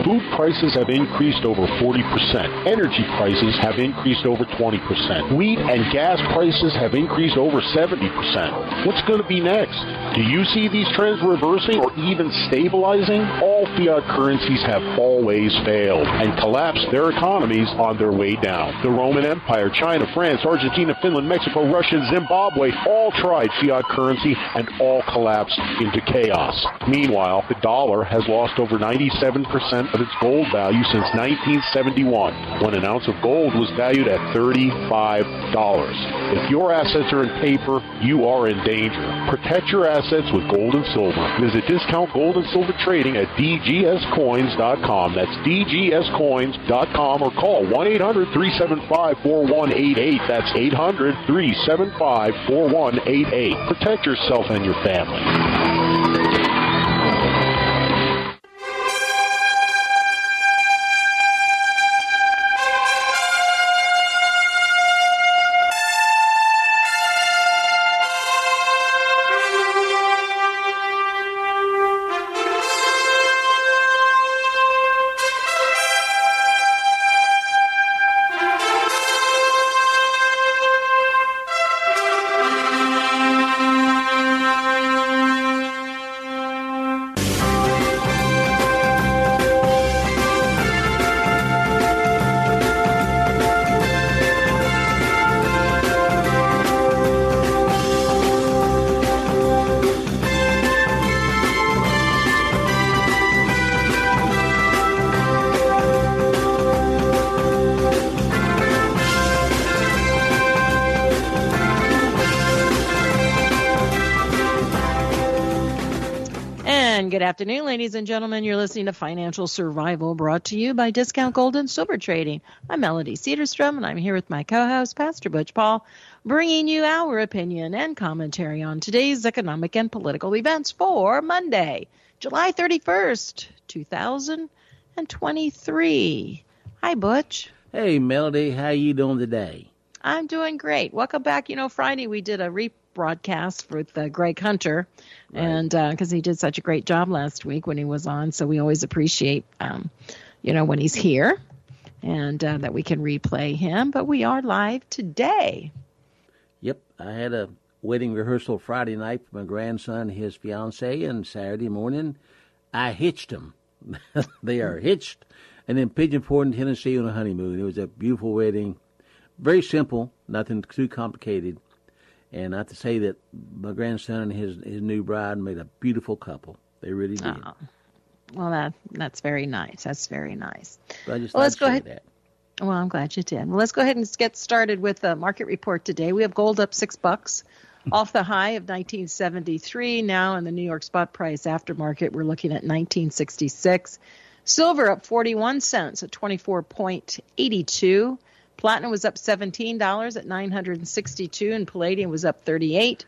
Food prices have increased over 40%. Energy prices have increased over 20%. Wheat and gas prices have increased over 70%. What's going to be next? Do you see these trends reversing or even stabilizing? All fiat currencies have always failed and collapsed their economies on their way down. The Roman Empire, China, France, Argentina, Finland, Mexico, Russia, and Zimbabwe all tried fiat currency and all collapsed into chaos. Meanwhile, the dollar has lost over 97% of its gold value since 1971, when an ounce of gold was valued at $35. If your assets are in paper, you are in danger. Protect your assets with gold and silver. Visit Discount Gold and Silver Trading at dgscoins.com. That's dgscoins.com, or call 1-800-375-4188. That's 800-375-4188. Protect yourself and your family. Good afternoon, ladies and gentlemen. You're listening to Financial Survival, brought to you by Discount Gold and Silver Trading. I'm Melody Cedarstrom, and I'm here with my co-host, Pastor Butch Paul, bringing you our opinion and commentary on today's economic and political events for Monday, July 31st, 2023. Hi, Butch. Hey, Melody. How you doing today? I'm doing great. Welcome back. Friday we did a rebroadcast with Greg Hunter, right, and because he did such a great job last week when he was on, so we always appreciate, when he's here, and that we can replay him. But we are live today. Yep, I had a wedding rehearsal Friday night for my grandson and his fiancée, and Saturday morning I hitched them. They are hitched, and then Pigeon Forge, Tennessee on a honeymoon. It was a beautiful wedding. Very simple, nothing too complicated. And I have to say that my grandson and his new bride made a beautiful couple. They really did. Oh. Well, that's very nice. That's very nice. So I just let's go ahead. That. Well, I'm glad you did. Well, let's go ahead and get started with the market report today. We have gold up $6 off the high of 1973. Now in the New York spot price after market, we're looking at 1966. Silver up 41 cents at 24.82. Platinum was up $17 at $962, and palladium was up 38,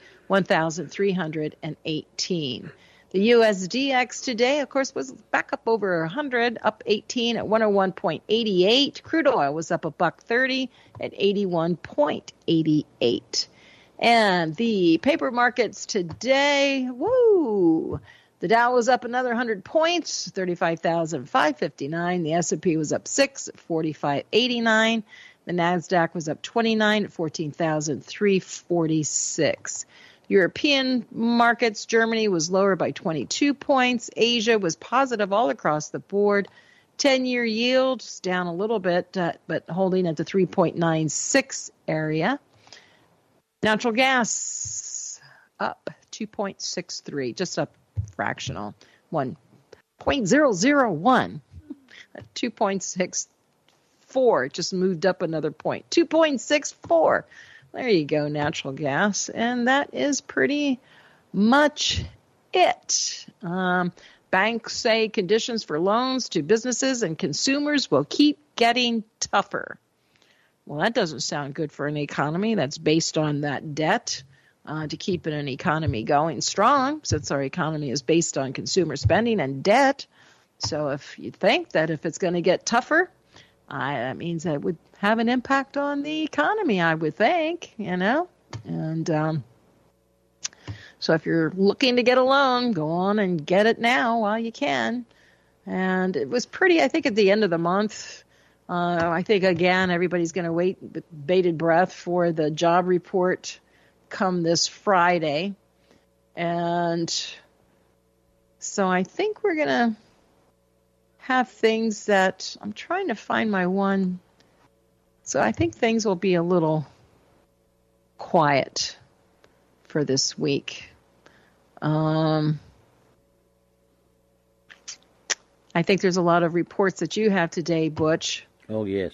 1,318. The USDX today, of course, was back up over 100, up 18 at 101.88. Crude oil was up $1.30 at 81.88. And the paper markets today, woo! The Dow was up another 100 points, 35,559. The S&P was up 6 at 45.89. The NASDAQ was up 29 at 14,346. European markets, Germany was lower by 22 points. Asia was positive all across the board. 10-year yield is down a little bit, but holding at the 3.96 area. Natural gas up 2.63, just up fractional, 1.001, 2.64. Just moved up another point, 2.64. There you go, natural gas. And that is pretty much it. Banks say conditions for loans to businesses and consumers will keep getting tougher. Well, that doesn't sound good for an economy that's based on that debt to keep an economy going strong, since our economy is based on consumer spending and debt. So if you think that if it's going to get tougher, that means that it would have an impact on the economy, I would think, And so if you're looking to get a loan, go on and get it now while you can. And it was pretty, I think, at the end of the month. I think, again, everybody's going to wait with bated breath for the job report come this Friday. And so I think we're going to have things that I'm trying to find my one. So I think things will be a little quiet for this week. I think there's a lot of reports that you have today, Butch. Oh, yes.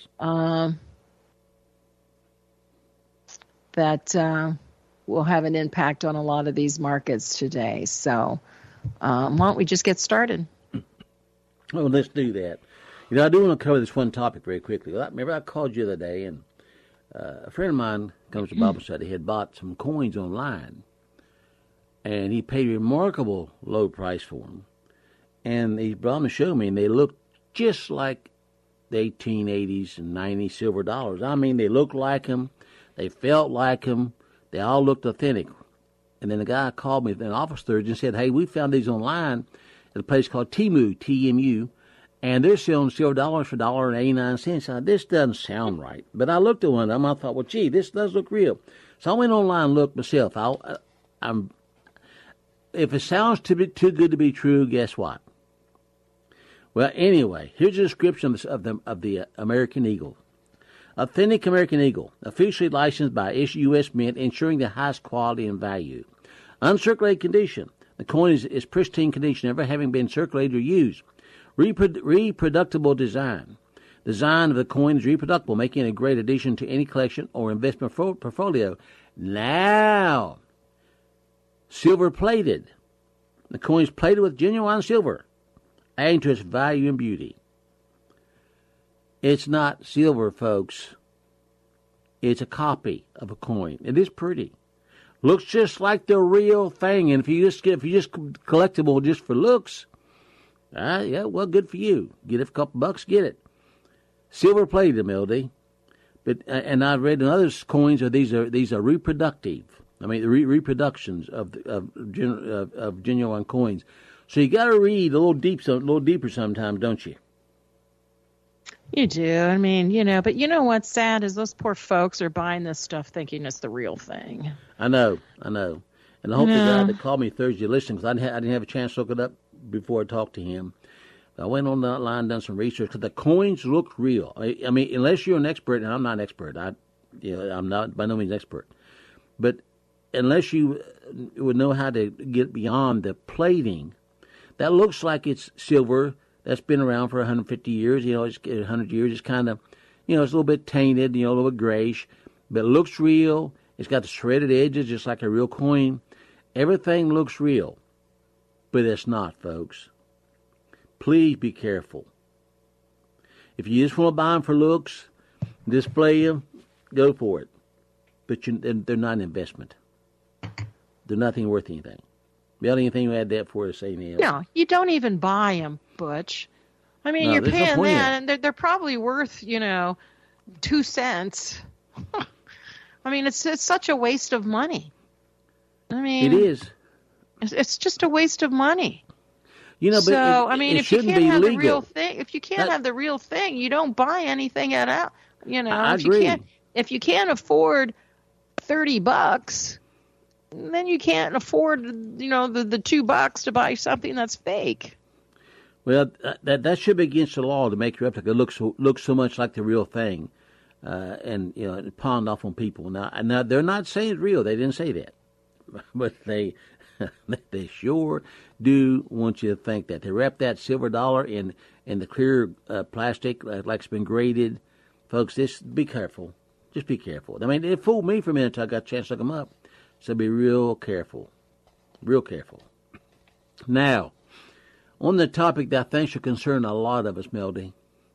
That will have an impact on a lot of these markets today. So why don't we just get started? Well, let's do that. I do want to cover this one topic very quickly. Remember I called you the other day, and a friend of mine comes to Bible study, had bought some coins online, and he paid a remarkable low price for them. And he brought them to show me, and they looked just like the 1880s and 90s silver dollars. I mean, they looked like them. They felt like them. They all looked authentic. And then the guy called me, an office surgeon, and said, hey, we found these online at a place called Temu, T-M-U, and they're selling silver dollars for $1.89. Now, this doesn't sound right. But I looked at one of them. I thought, well, gee, this does look real. So I went online and looked myself. If it sounds too good to be true, guess what? Well, anyway, here's a description of the American Eagle. Authentic American Eagle, officially licensed by U.S. Mint, ensuring the highest quality and value. Uncirculated condition. The coin is pristine condition, never having been circulated or used. Reproducible design. Design of the coin is reproducible, making it a great addition to any collection or investment portfolio. Now, silver plated. The coin is plated with genuine silver, adding to its value and beauty. It's not silver, folks. It's a copy of a coin. It is pretty. Looks just like the real thing. And if you just collectible just for looks, yeah, well, good for you. Get it for a couple bucks, get it. Silver plated, MLD. But and I've read in other coins these are reproductive. I mean, reproductions of genuine coins. So you got to read a little deeper sometimes, don't you? You do. I mean, but you know what's sad is those poor folks are buying this stuff thinking it's the real thing. I know. And I hope the guy that called me Thursday listened, because I didn't have a chance to look it up before I talked to him. I went online, done some research, because the coins look real. I mean, unless you're an expert, and I'm not an expert. I'm not by no means expert. But unless you would know how to get beyond the plating, that looks like it's silver that's been around for 150 years. It's 100 years. It's kind of, it's a little bit tainted, a little bit grayish, but it looks real. It's got the shredded edges just like a real coin. Everything looks real, but it's not, folks. Please be careful. If you just want to buy them for looks, display them, go for it. But they're not an investment. They're nothing worth anything. Bill, anything you add that for us, say anything else? No, you don't even buy them, Butch. I mean, you're paying that, and they're probably worth, 2 cents. I mean, it's such a waste of money. I mean, it is. It's just a waste of money. But if you can't have the real thing, you don't buy anything at all. I agree. If you can't afford $30, then you can't afford, the $2 to buy something that's fake. Well, that should be against the law to make your replica look so much like the real thing, and pawned off on people. Now they're not saying it's real. They didn't say that, but they sure do want you to think that. They wrap that silver dollar in the clear plastic like it's been graded. Folks, be careful. Just be careful. I mean, it fooled me for a minute until I got a chance to look them up. So be real careful. Real careful. Now, on the topic that I think should concern a lot of us, Melody.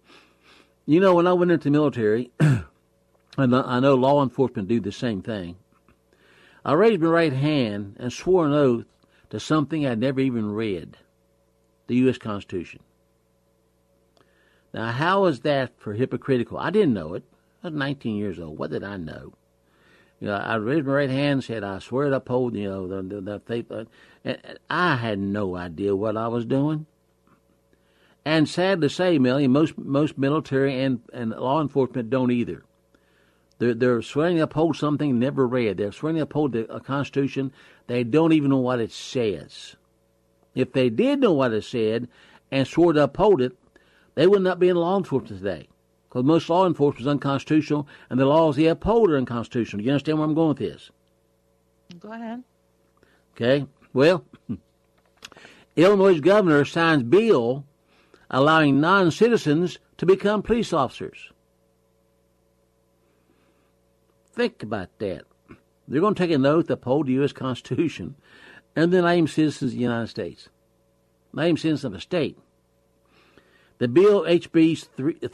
When I went into the military, and I know law enforcement do the same thing, I raised my right hand and swore an oath to something I'd never even read, the U.S. Constitution. Now, how is that for hypocritical? I didn't know it. I was 19 years old. What did I know? I raised my right hand and said, I swear to uphold, the faith. And I had no idea what I was doing. And sad to say, Melanie, most military and law enforcement don't either. They're swearing to uphold something never read. They're swearing to uphold the Constitution. They don't even know what it says. If they did know what it said and swore to uphold it, they would not be in law enforcement today. Because most law enforcement is unconstitutional, and the laws they uphold are unconstitutional. Do you understand where I'm going with this? Go ahead. Okay. Well, Illinois' governor signs bill allowing non-citizens to become police officers. Think about that. They're going to take an oath to uphold the U.S. Constitution and then name citizens of the United States. Name citizens of a state. The bill, HB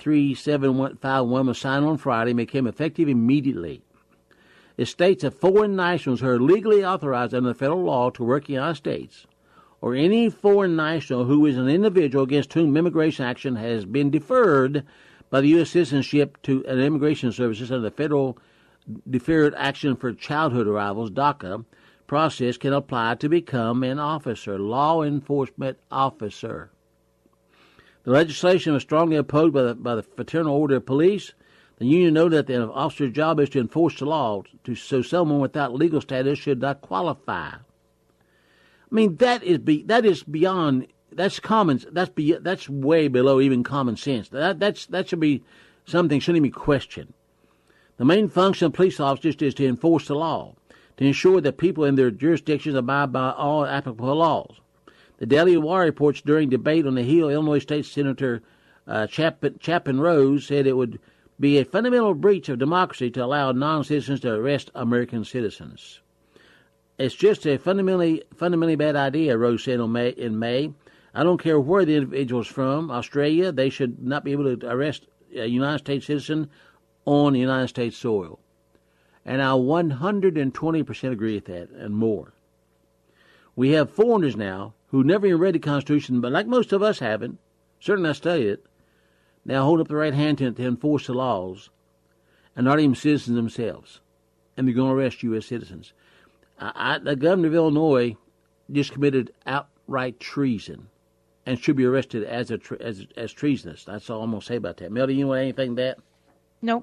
3751, was signed on Friday and became effective immediately. It states that foreign nationals who are legally authorized under federal law to work in the United States, or any foreign national who is an individual against whom immigration action has been deferred by the U.S. citizenship to an immigration services under the Federal Deferred Action for Childhood Arrivals, DACA, process can apply to become an officer, law enforcement officer. The legislation was strongly opposed by the Fraternal Order of Police. The union noted that the officer's job is to enforce the law, so someone without legal status should not qualify. I mean, that is beyond. That's common. That's way below even common sense. That should be something shouldn't even be questioned. The main function of police officers is to enforce the law, to ensure that people in their jurisdictions abide by all applicable laws. The Daily Wire reports during debate on the Hill, Illinois State Senator Chapin Rose said it would be a fundamental breach of democracy to allow non-citizens to arrest American citizens. It's just a fundamentally bad idea, Rose said in May. I don't care where the individual is from. Australia, they should not be able to arrest a United States citizen on United States soil. And I 120% agree with that and more. We have foreigners now who never even read the Constitution, but like most of us haven't, certainly I studied it, now hold up the right hand to enforce the laws and not even citizens themselves. And they're going to arrest U.S. citizens. The governor of Illinois just committed outright treason and should be arrested as treasonous. That's all I'm going to say about that. Mel, do you want anything to that? Nope.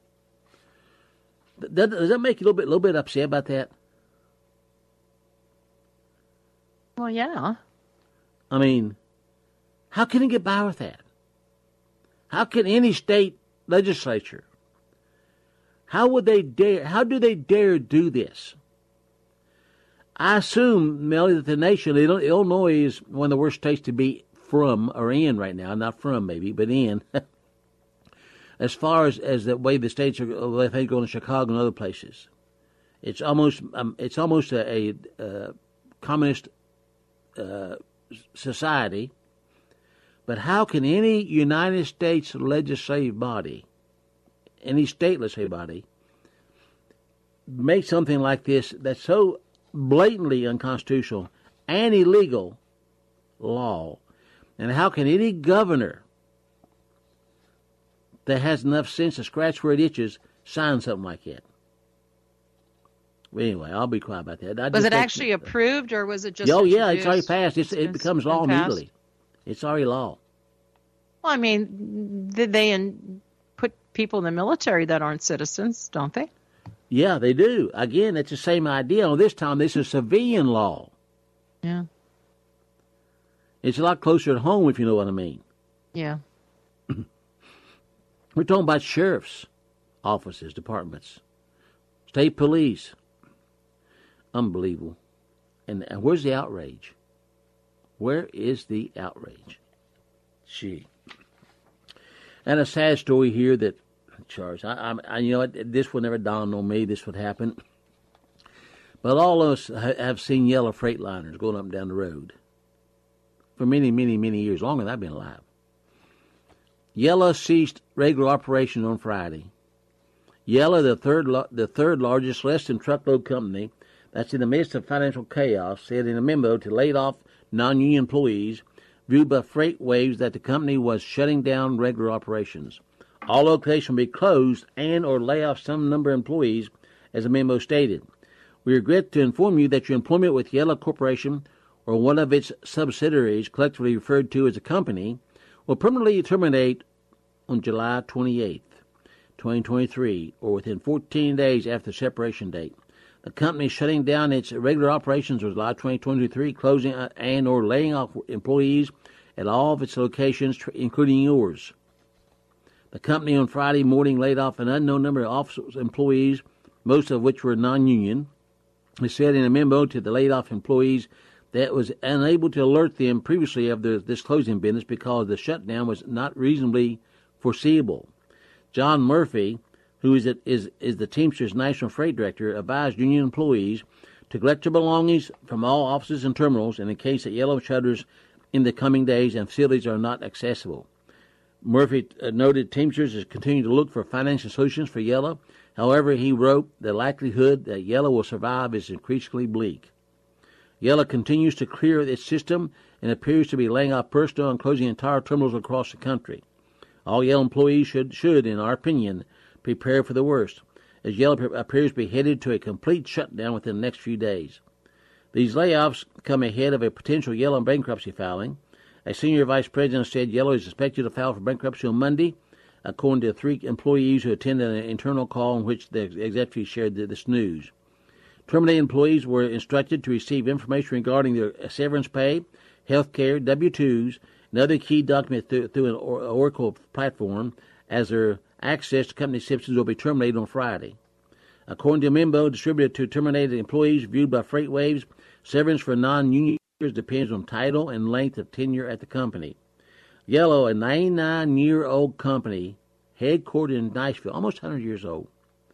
Does that make you a little bit upset about that? Well, yeah. I mean, how can it get by with that? How can any state legislature, how do they dare do this? I assume, Melly, that the nation, Illinois is one of the worst states to be from or in right now. Not from, maybe, but in. As far as the way the states are, I think, going to Chicago and other places. It's almost a communist society. But how can any United States legislative body, any state legislative body, make something like this that's so blatantly unconstitutional and illegal law? And how can any governor that has enough sense to scratch where it itches sign something like that? Well, anyway, I'll be quiet about that. Was it actually approved, or was it just Oh, yeah, it's already passed. It becomes law immediately. It's already law. Well, I mean, did they put people in the military that aren't citizens, don't they? Yeah, they do. Again, it's the same idea. Well, this time, this is civilian law. Yeah. It's a lot closer at home, if you know what I mean. Yeah. We're talking about sheriff's offices, departments, state police. Unbelievable. And where's the outrage? Where is the outrage? Gee. And a sad story here that, Charles, I you know, this would never dawn on me, this would happen. But all of us have seen yellow Freightliners going up and down the road for many, many, many years, longer than I've been alive. Yellow ceased regular operation on Friday. Yellow, the third largest less-than-truckload company that's in the midst of financial chaos, said in a memo to laid off non-union employees viewed by FreightWaves that the company was shutting down regular operations. All locations will be closed and or lay off some number of employees, as the memo stated. We regret to inform you that your employment with Yellow Corporation or one of its subsidiaries, collectively referred to as a company, will permanently terminate on July 28th, 2023, or within 14 days after the separation date. The company is shutting down its regular operations on July 2023, closing and or laying off employees at all of its locations, including yours. The company on Friday morning laid off an unknown number of office employees, most of which were non-union. It said in a memo to the laid-off employees that it was unable to alert them previously of this closing business because the shutdown was not reasonably foreseeable. John Murphy, who is the Teamsters National Freight Director, advised union employees to collect their belongings from all offices and terminals, and in case that Yellow shutters in the coming days and facilities are not accessible. Murphy noted Teamsters is continuing to look for financial solutions for Yellow. However, he wrote, the likelihood that Yellow will survive is increasingly bleak. Yellow continues to clear its system and appears to be laying off personnel and closing entire terminals across the country. All Yellow employees should, in our opinion, prepare for the worst, as Yellow appears to be headed to a complete shutdown within the next few days. These layoffs come ahead of a potential Yellow bankruptcy filing. A senior vice president said Yellow is expected to file for bankruptcy on Monday, according to 3 employees who attended an internal call in which the executives shared this news. Terminated employees were instructed to receive information regarding their severance pay, health care, W-2s, and other key documents through an Oracle platform, as their access to company systems will be terminated on Friday. According to a memo distributed to terminated employees viewed by FreightWaves, severance for non-union depends on title and length of tenure at the company. Yellow, a 99-year-old company, headquartered in Nashville, almost 100 years old,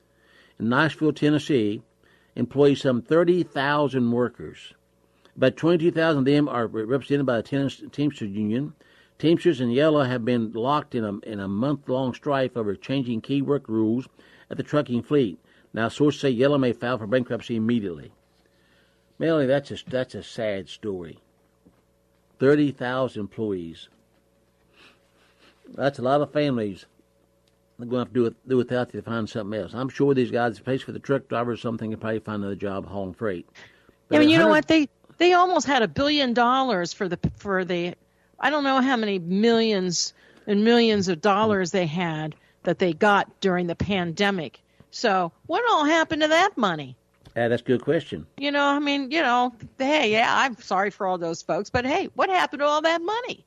in Nashville, Tennessee, employs some 30,000 workers. About 22,000 of them are represented by the Teamsters Union. Teamsters and Yellow have been locked in a month-long strife over changing key work rules at the trucking fleet. Now, sources say Yellow may file for bankruptcy immediately. Melanie, that's a sad story. 30,000 employees. That's a lot of families. They're going to have to do without to find something else. I'm sure these guys, pays for the truck driver or something, can probably find another job hauling freight. But I mean, you know what? They almost had $1 billion for the I don't know how many millions and millions of dollars they had that they got during the pandemic. So what all happened to that money? Yeah, that's a good question. Hey, yeah, I'm sorry for all those folks, but hey, what happened to all that money?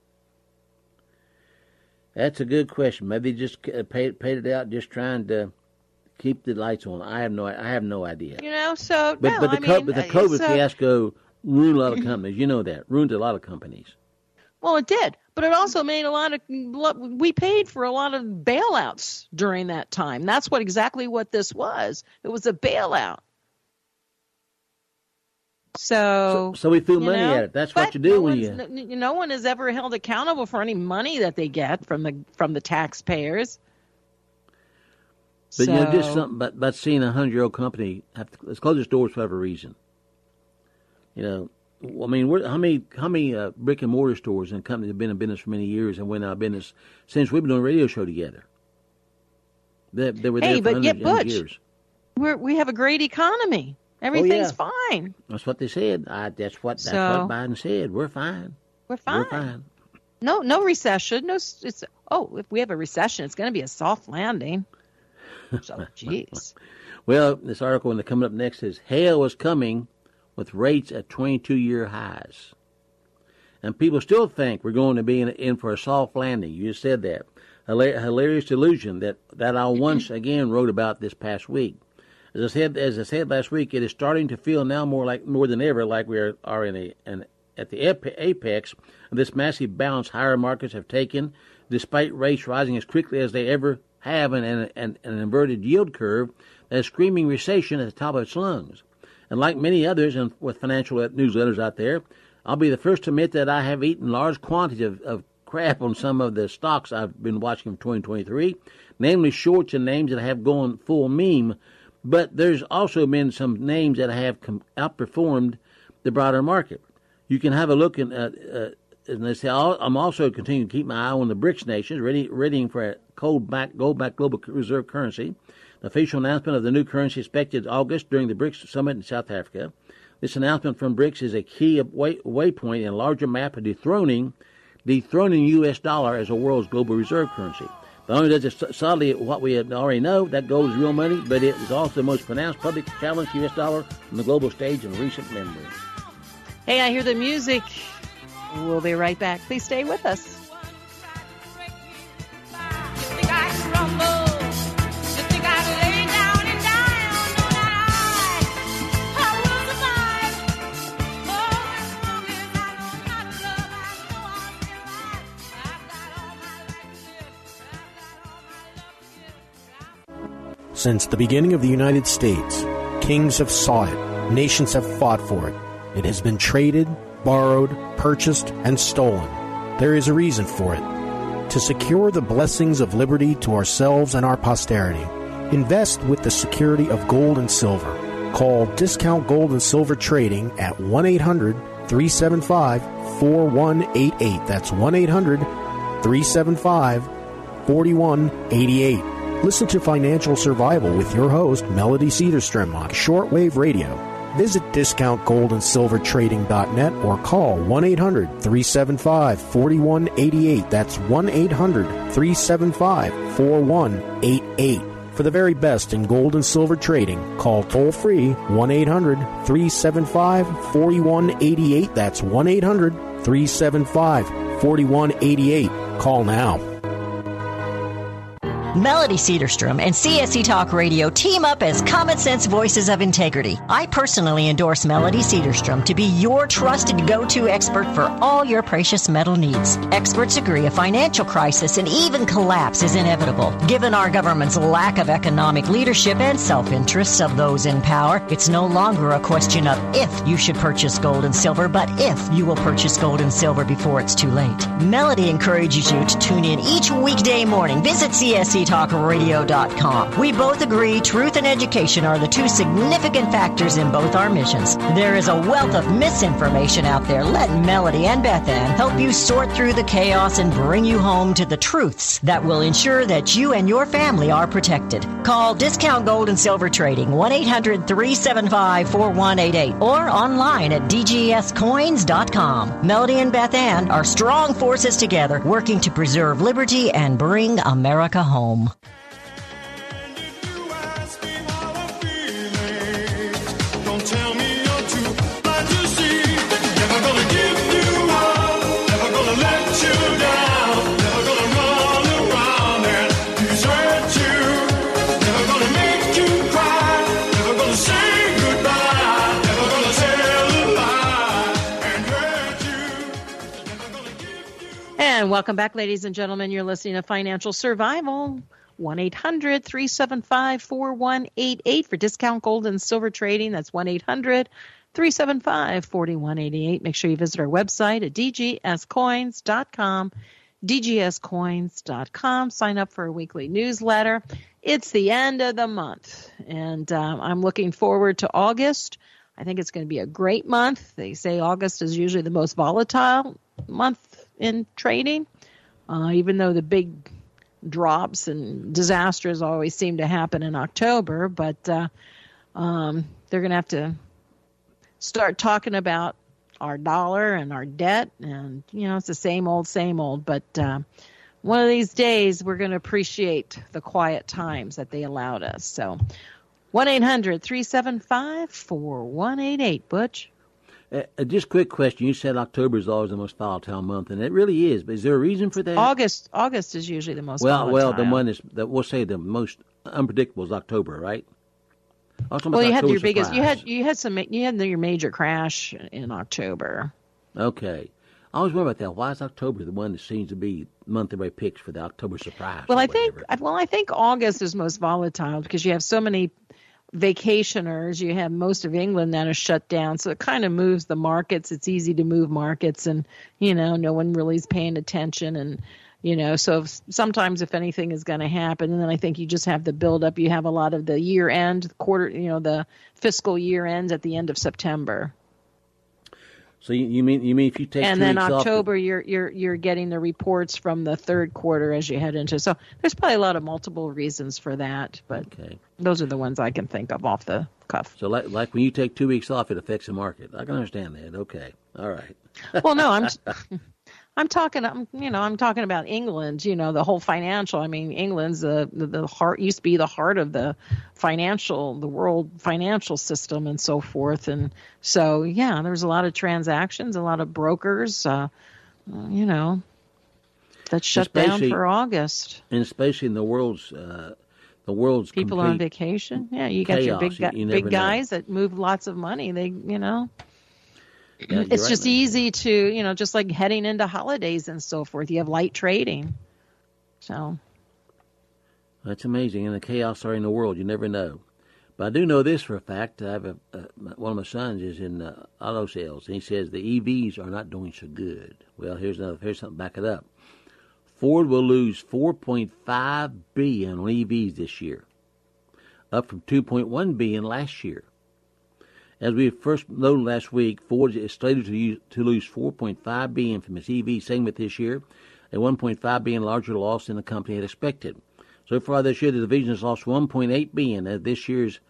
That's a good question. Maybe just paid it out, just trying to keep the lights on. I have no idea. But the COVID fiasco ruined a lot of companies. You know that ruined a lot of companies. Well, it did, but it also made we paid for a lot of bailouts during that time. That's exactly what this was. It was a bailout. So we threw money at it. That's what you do no one is ever held accountable for any money that they get from the taxpayers. But just something about seeing a 100-year-old company let's close its doors for whatever reason. I mean, how many brick and mortar stores and companies have been in business for many years and went out of business since we've been doing a radio show together? They were there for 100 years. We have a great economy. Everything's fine. That's what they said. That's what Biden said. We're fine. We're fine. No recession. If we have a recession, it's going to be a soft landing. So, jeez. Well, this article coming up next is hail is coming with rates at 22-year highs. And people still think we're going to be in for a soft landing. You just said that. Hilarious delusion that I once again wrote about this past week. As I said last week, it is starting to feel now more than ever like we are at the apex of this massive bounce higher markets have taken, despite rates rising as quickly as they ever have, and an inverted yield curve that is screaming recession at the top of its lungs. And like many others, and with financial newsletters out there, I'll be the first to admit that I have eaten large quantities of crap on some of the stocks I've been watching from 2023, namely shorts and names that have gone full meme. But there's also been some names that have outperformed the broader market. You can have a look and they say, I'm also continuing to keep my eye on the BRICS nations, readying for a gold-backed global reserve currency. The official announcement of the new currency expected August during the BRICS summit in South Africa. This announcement from BRICS is a key waypoint in a larger map of dethroning dethroning the U.S. dollar as the world's global reserve currency. Not only does it solidly what we already know, that gold is real money, but it is also the most pronounced public challenge to the U.S. dollar on the global stage in recent memory. Hey, I hear the music. We'll be right back. Please stay with us. Since the beginning of the United States, kings have sought it, nations have fought for it. It has been traded, borrowed, purchased, and stolen. There is a reason for it. To secure the blessings of liberty to ourselves and our posterity, invest with the security of gold and silver. Call Discount Gold and Silver Trading at 1-800-375-4188. That's 1-800-375-4188. Listen to Financial Survival with your host, Melody Cedarstrom, on shortwave radio. Visit discountgoldandsilvertrading.net or call 1-800-375-4188. That's 1-800-375-4188. For the very best in gold and silver trading, call toll-free 1-800-375-4188. That's 1-800-375-4188. Call now. Melody Cedarstrom and CSC Talk Radio team up as common sense voices of integrity. I personally endorse Melody Cedarstrom to be your trusted go-to expert for all your precious metal needs. Experts agree a financial crisis and even collapse is inevitable. Given our government's lack of economic leadership and self-interests of those in power, it's no longer a question of if you should purchase gold and silver, but if you will purchase gold and silver before it's too late. Melody encourages you to tune in each weekday morning. Visit CSCTalkRadio.com. We both agree truth and education are the two significant factors in both our missions. There is a wealth of misinformation out there. Let Melody and Beth Ann help you sort through the chaos and bring you home to the truths that will ensure that you and your family are protected. Call Discount Gold and Silver Trading 1-800-375-4188 or online at dgscoins.com. Melody and Beth Ann are strong forces together working to preserve liberty and bring America home. And welcome back, ladies and gentlemen. You're listening to Financial Survival. 1-800-375-4188 for Discount Gold and Silver Trading. That's 1-800-375-4188. Make sure you visit our website at dgscoins.com, dgscoins.com. Sign up for a weekly newsletter. It's the end of the month, and I'm looking forward to August. I think it's going to be a great month. They say August is usually the most volatile month in trading, even though the big drops and disasters always seem to happen in October. But they're going to have to start talking about our dollar and our debt. And, you know, it's the same old. But one of these days we're going to appreciate the quiet times that they allowed us. So 1-800-375-4188, Butch. Just a quick question. You said October is always the most volatile month, and it really is. But is there a reason for that? August is usually the most volatile. Well, the one is that we'll say the most unpredictable is October, right? Well, you had your biggest. You had your major crash in October. Okay, I always wonder about that. Why is October the one that seems to be the month everybody picks for the October surprise? Well, I think August is most volatile because you have so many vacationers. You have most of England that are shut down, so it kind of moves the markets. It's easy to move markets, and no one really is paying attention, and so sometimes if anything is going to happen, and then I think you just have the build up. You have a lot of the year end quarter, the fiscal year ends at the end of September. So you mean if you take and 2 then weeks October, off, you're getting the reports from the third quarter as you head into. So there's probably a lot of multiple reasons for that, but those are the ones I can think of off the cuff. So like when you take 2 weeks off, it affects the market. I can understand that. Okay, all right. Well, no, I'm talking about England, the whole financial. I mean, England's the heart, used to be the heart of the world financial system and so forth. And so, yeah, there's a lot of transactions, a lot of brokers, that shut down for August. And especially in the world's people on vacation. Yeah, you got your big guys that move lots of money. Yeah, it's just easy to, just like heading into holidays and so forth. You have light trading. So. That's amazing. And the chaos are in the world. You never know. But I do know this for a fact. I have one of my sons is in auto sales, and he says the EVs are not doing so good. Well, here's something to back it up. Ford will lose $4.5 billion on EVs this year, up from $2.1 billion last year. As we first noted last week, Ford is slated to lose $4.5 billion from its EV segment this year, a $1.5 billion larger loss than the company had expected. So far this year, the division has lost $1.8 billion, as this year's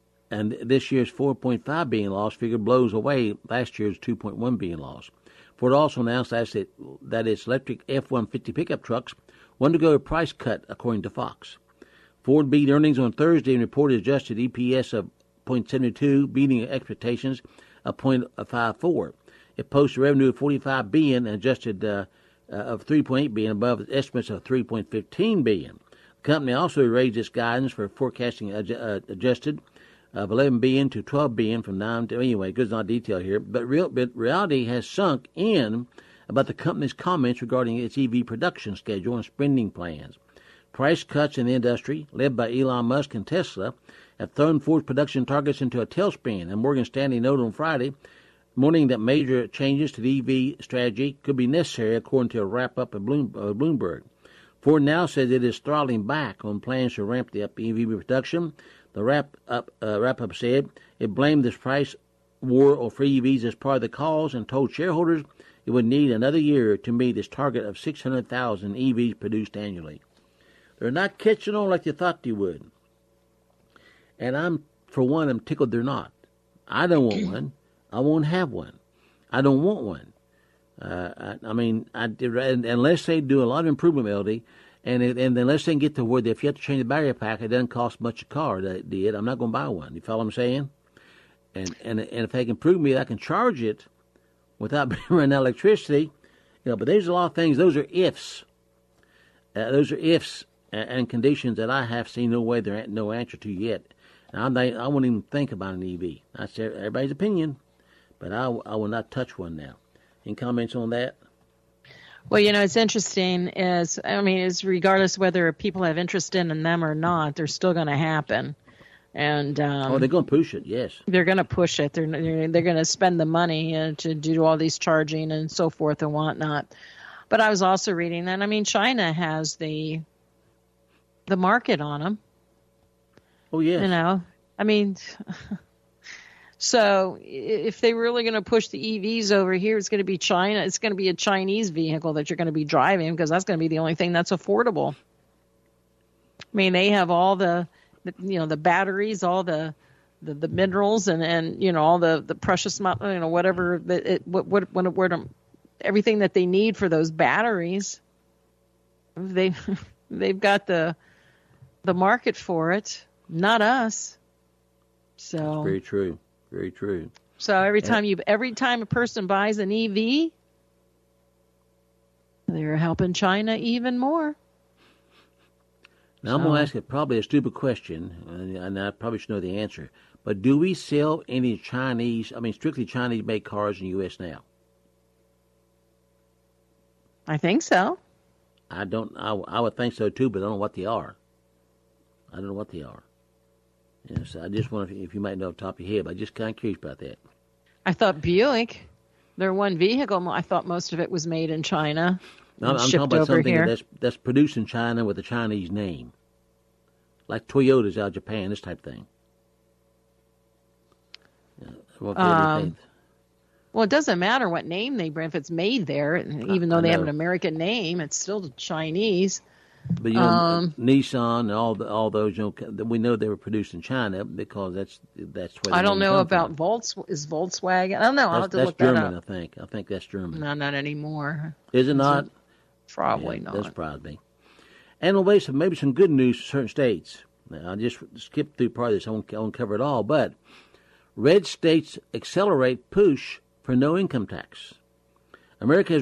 $4.5 billion loss figure blows away last year's $2.1 billion loss. Ford also announced that its electric F-150 pickup trucks will undergo a price cut, according to Fox. Ford beat earnings on Thursday and reported adjusted EPS of 0.72, beating expectations of 0.54. It posted revenue of $45 billion and adjusted of $3.8 billion, above estimates of $3.15 billion. The company also raised its guidance for forecasting adjusted of $11 billion to $12 billion from 9 to anyway. Good, not detail here, but reality has sunk in about the company's comments regarding its EV production schedule and spending plans. Price cuts in the industry, led by Elon Musk and Tesla, have thrown Ford's production targets into a tailspin, and Morgan Stanley noted on Friday morning that major changes to the EV strategy could be necessary, according to a wrap-up of Bloomberg. Ford now says it is throttling back on plans to ramp up EV production. The wrap-up said it blamed this price war for EVs as part of the cause and told shareholders it would need another year to meet its target of 600,000 EVs produced annually. They're not catching on like they thought they would. And I'm tickled they're not. I don't want one. I won't have one. I don't want one. Unless they do a lot of improvement, Melody, and unless they can get to where if you have to change the battery pack, it doesn't cost much a car. That did. I'm not going to buy one. You follow what I'm saying? And if they can prove me that I can charge it without running out of electricity, But there's a lot of things. Those are ifs. Those are ifs and conditions that I have seen no answer to yet. And I won't even think about an EV. That's everybody's opinion, but I will not touch one now. Any comments on that? Well, it's interesting is regardless whether people have interest in them or not, they're still going to happen. And they're going to push it. Yes, they're going to push it. They're going to spend the money to do all these charging and so forth and whatnot. But I was also reading that China has the market on them. Oh yes. So if they're really going to push the EVs over here, it's going to be China. It's going to be a Chinese vehicle that you're going to be driving because that's going to be the only thing that's affordable. They have all the batteries, all the minerals, and all the precious whatever everything that they need for those batteries. They've got the market for it, not us. So that's very true. Very true. So every time a person buys an EV, they're helping China even more. Now, I'm going to ask you probably a stupid question, and I probably should know the answer. But do we sell any strictly Chinese-made cars in the U.S. now? I think so. I would think so, too, but I don't know what they are. Yes, I just wonder if you might know off the top of your head, but I'm just kind of curious about that. I thought Buick, their one vehicle, I thought most of it was made in China. No, I'm talking about something that's produced in China with a Chinese name, like Toyota's out of Japan, this type of thing. Well, it doesn't matter what name they bring if it's made there. Even though they have an American name, it's still Chinese. But Nissan and all those, we know they were produced in China because that's where. I don't know about Volkswagen. I don't know. I'll have to look that German, up. I think that's German. No, not anymore. Is it not? Probably not. That surprised me. And maybe some good news for certain states. Now, I'll just skip through part of this. I won't cover it all. But red states accelerate push for no income tax. America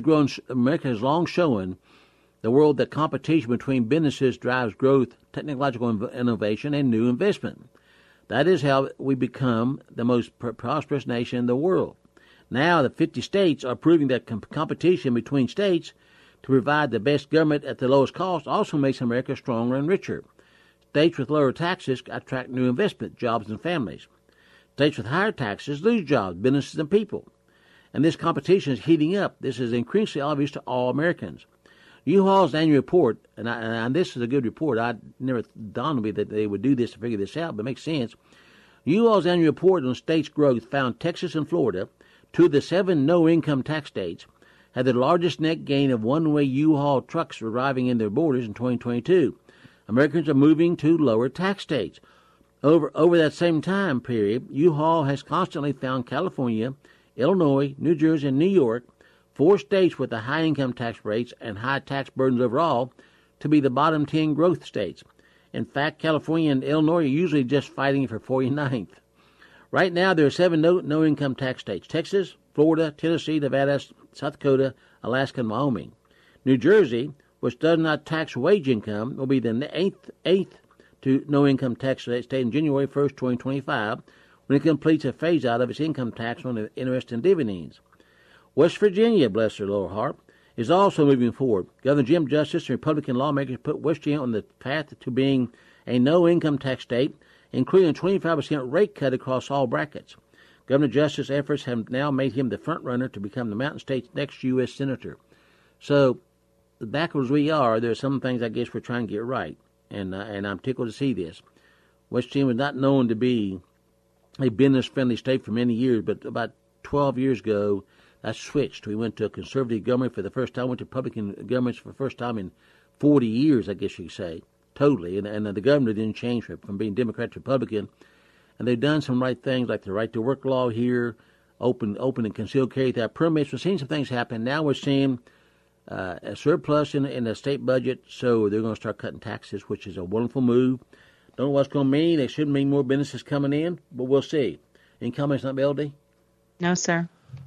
has long shown the world that competition between businesses drives growth, technological innovation, and new investment. That is how we become the most prosperous nation in the world. Now, the 50 states are proving that competition between states to provide the best government at the lowest cost also makes America stronger and richer. States with lower taxes attract new investment, jobs, and families. States with higher taxes lose jobs, businesses, and people. And this competition is heating up. This is increasingly obvious to all Americans. U-Haul's annual report, and this is a good report. I never dawned on me that they would do this to figure this out, but it makes sense. U-Haul's annual report on states' growth found Texas and Florida, two of the 7 no-income tax states, had the largest net gain of one-way U-Haul trucks arriving in their borders in 2022. Americans are moving to lower tax states. Over that same time period, U-Haul has constantly found California, Illinois, New Jersey, and New York, 4 states with the high income tax rates and high tax burdens overall, to be the bottom 10 growth states. In fact, California and Illinois are usually just fighting for 49th. Right now, there are 7 no income tax states: Texas, Florida, Tennessee, Nevada, South Dakota, Alaska, and Wyoming. New Jersey, which does not tax wage income, will be the eighth to no income tax state in January 1st, 2025, when it completes a phase out of its income tax on the interest and dividends. West Virginia, bless their lower heart, is also moving forward. Governor Jim Justice and Republican lawmakers put West Virginia on the path to being a no-income tax state, including a 25% rate cut across all brackets. Governor Justice's efforts have now made him the front runner to become the Mountain State's next U.S. Senator. So, backwards we are, there are some things I guess we're trying to get right, and I'm tickled to see this. West Virginia was not known to be a business-friendly state for many years, but about 12 years ago, that switched. We went to a conservative government for the first time, went to Republican governments for the first time in 40 years, I guess you could say, totally. And the governor didn't change from being Democrat to Republican. And they've done some right things, like the right to work law here, open and concealed carry without permits. We're seeing some things happen. Now we're seeing a surplus in the state budget, so they're going to start cutting taxes, which is a wonderful move. Don't know what it's going to mean. It should mean more businesses coming in, but we'll see. Any comments on LD? No, sir.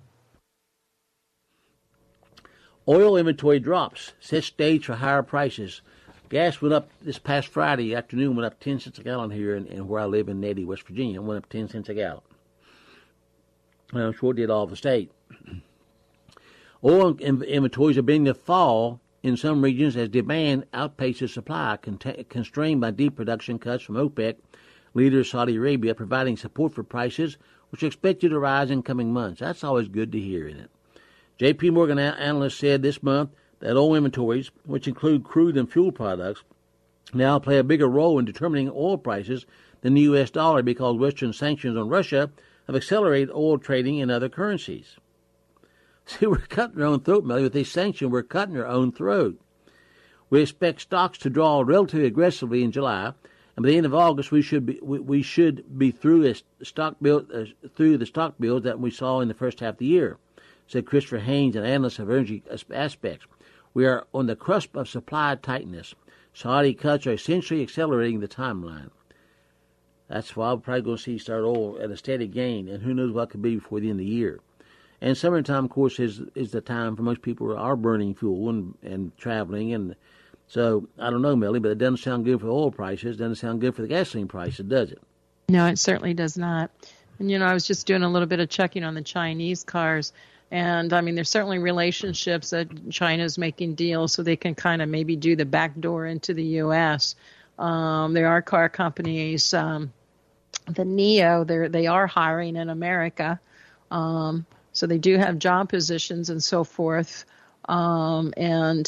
Oil inventory drops, sets stage for higher prices. Gas went up this past Friday afternoon, went up 10 cents a gallon here in where I live in Nettie, West Virginia. Went up 10 cents a gallon. And I'm sure it did all the state. Oil inventories are beginning to fall in some regions as demand outpaces supply, constrained by deep production cuts from OPEC leader Saudi Arabia, providing support for prices, which are expected to rise in coming months. That's always good to hear, isn't it? J.P. Morgan analysts said this month that oil inventories, which include crude and fuel products, now play a bigger role in determining oil prices than the U.S. dollar because Western sanctions on Russia have accelerated oil trading in other currencies. See, we're cutting our own throat, Melly. With these sanctions, we're cutting our own throat. We expect stocks to draw relatively aggressively in July, and by the end of August, we should be through the stock build that we saw in the first half of the year, said Christopher Haynes, an analyst of energy aspects. We are on the cusp of supply tightness. Saudi cuts are essentially accelerating the timeline. That's why we're probably going to see start oil at a steady gain, and who knows what could be before the end of the year. And summertime, of course, is the time for most people who are burning fuel and traveling. And so, I don't know, Melly, but it doesn't sound good for oil prices. It doesn't sound good for the gasoline prices, does it? No, it certainly does not. And, I was just doing a little bit of checking on the Chinese cars. And, I mean, there's certainly relationships that China's making deals so they can kind of maybe do the back door into the U.S. There are car companies, the NIO, they are hiring in America. So they do have job positions and so forth. And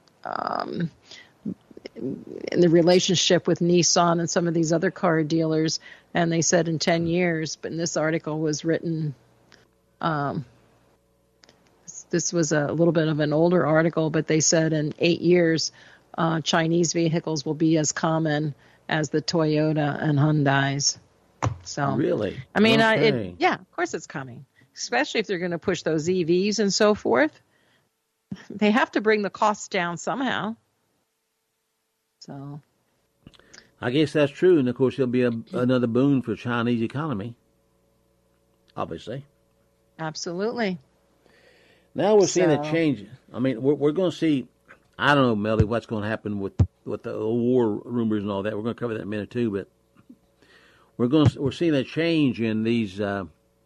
in the relationship with Nissan and some of these other car dealers, and they said in 10 years, but this article was written, this was a little bit of an older article, but they said in 8 years, Chinese vehicles will be as common as the Toyota and Hyundais. So really, I mean, okay. yeah, of course it's coming, especially if they're going to push those EVs and so forth. They have to bring the costs down somehow. So I guess that's true, and of course it'll be another boon for Chinese economy. Obviously, absolutely. Now we're seeing a change. I mean, we're going to see. I don't know, Melody, what's going to happen with the war rumors and all that. We're going to cover that in a minute too, but we're seeing a change in these. I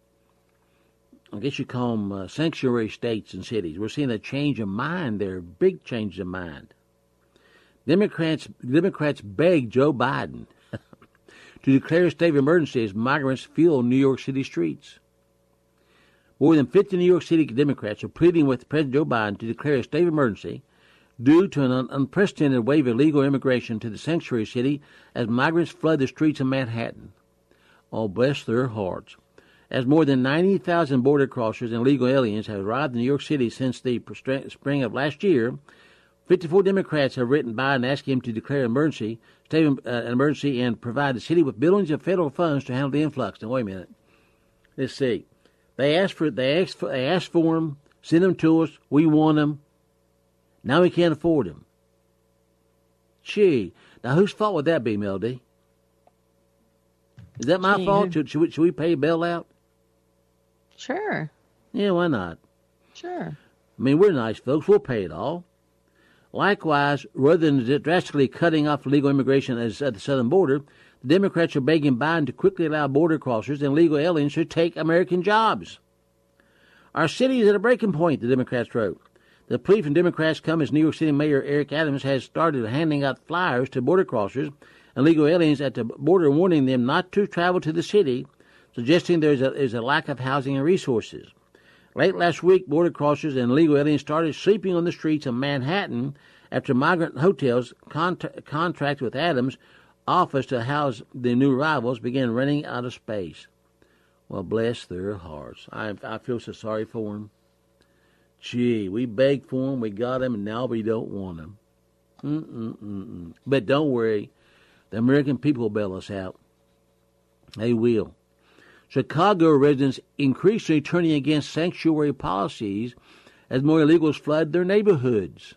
guess you call them sanctuary states and cities. We're seeing a change of mind there, big change of mind. Democrats begged Joe Biden to declare a state of emergency as migrants fill New York City streets. More than 50 New York City Democrats are pleading with President Joe Biden to declare a state of emergency due to an unprecedented wave of illegal immigration to the sanctuary city as migrants flood the streets of Manhattan. Oh, bless their hearts. As more than 90,000 border crossers and illegal aliens have arrived in New York City since the spring of last year, 54 Democrats have written Biden asking him to declare an emergency and provide the city with billions of federal funds to handle the influx. Now, wait a minute. Let's see. They asked for them, send them to us. We want them. Now we can't afford them. Gee, now whose fault would that be, Melody? Is that my fault? Should we pay a bailout? Sure. Yeah, why not? Sure. I mean, we're nice folks. We'll pay it all. Likewise, rather than drastically cutting off illegal immigration at the southern border, the Democrats are begging Biden to quickly allow border crossers and illegal aliens to take American jobs. Our city is at a breaking point, the Democrats wrote. The plea from Democrats come as New York City Mayor Eric Adams has started handing out flyers to border crossers and illegal aliens at the border, warning them not to travel to the city, suggesting there is a lack of housing and resources. Late last week, border crossers and illegal aliens started sleeping on the streets of Manhattan after migrant hotels contracted with Adams' office to house the new arrivals began running out of space. Well, bless their hearts. I feel so sorry for them. Gee, we begged for them, we got them, and now we don't want them. But don't worry, the American people will bail us out. They will. Chicago residents increasingly turning against sanctuary policies as more illegals flood their neighborhoods.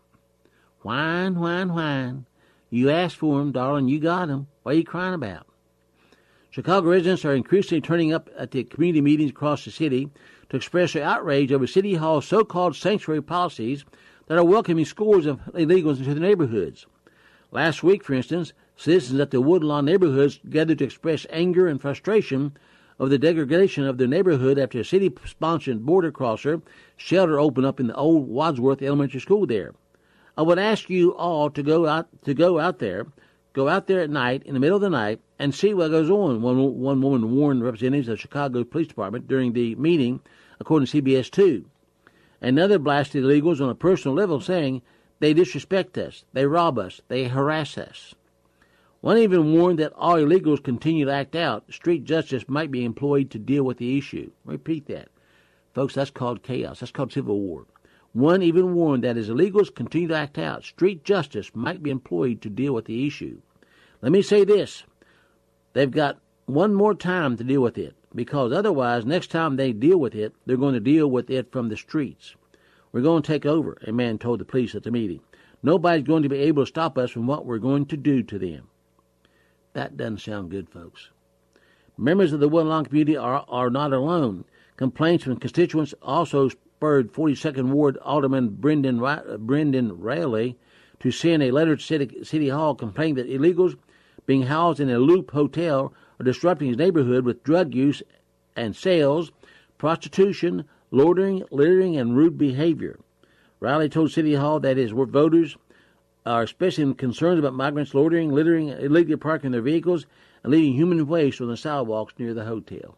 Whine, whine, whine. You asked for them, darling, you got them. What are you crying about? Chicago residents are increasingly turning up at the community meetings across the city to express their outrage over City Hall's so-called sanctuary policies that are welcoming scores of illegals into the neighborhoods. Last week, for instance, citizens at the Woodlawn neighborhoods gathered to express anger and frustration of the degradation of their neighborhood after a city-sponsored border crosser shelter opened up in the old Wadsworth Elementary School there. I would ask you all to go out there at night, in the middle of the night, and see what goes on. One woman warned representatives of the Chicago Police Department during the meeting, according to CBS 2. Another blasted illegals on a personal level, saying they disrespect us, they rob us, they harass us. One even warned that all illegals continue to act out. Street justice might be employed to deal with the issue. Repeat that. Folks, that's called chaos. That's called civil war. One even warned that as illegals continue to act out, street justice might be employed to deal with the issue. Let me say this. They've got one more time to deal with it, because otherwise, next time they deal with it, they're going to deal with it from the streets. We're going to take over, a man told the police at the meeting. Nobody's going to be able to stop us from what we're going to do to them. That doesn't sound good, folks. Members of the Woodlawn community are not alone. Complaints from constituents also spurred 42nd Ward Alderman Brendan Raley to send a letter to City Hall complaining that illegals being housed in a Loop Hotel are disrupting his neighborhood with drug use and sales, prostitution, loitering, littering, and rude behavior. Riley told City Hall that his voters are especially concerned about migrants loitering, littering, illegally parking their vehicles, and leaving human waste on the sidewalks near the hotel.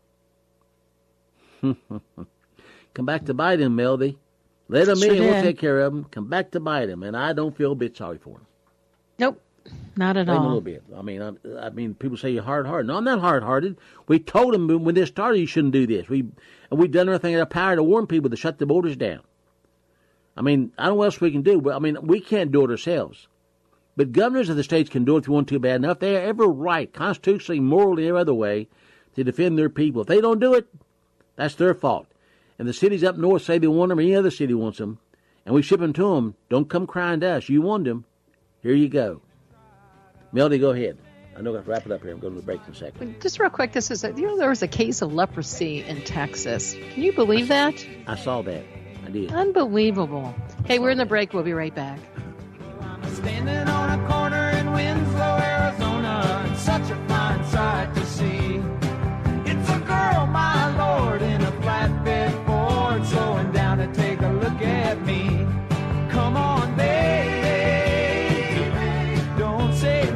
Come back to bite him, Melody. Let him in, we'll take care of him. Come back to bite him, and I don't feel a bit sorry for him. Nope, not at all. A little bit. I mean, people say you're hard-hearted. No, I'm not hard-hearted. We told them when this started you shouldn't do this. We've done everything in our power to warn people to shut the borders down. I mean, I don't know what else we can do, but I mean, we can't do it ourselves. But governors of the states can do it if you want to bad enough. They have every right, constitutionally, morally, every other way, to defend their people. If they don't do it, that's their fault. And the cities up north say they want them, or any other city wants them, and we ship them to them. Don't come crying to us. You want them. Here you go. Melody, go ahead. I know I have to wrap it up here. I'm going to break in a second. Just real quick, this is there was a case of leprosy in Texas. Can you believe that? I saw that. I did. Unbelievable. Hey, we're in the break. We'll be right back. Standing on a corner in Winslow, Arizona, and such a fine sight to see. It's a girl, my lord, in a flatbed Ford, slowing down to take a look at me. Come on, baby, don't say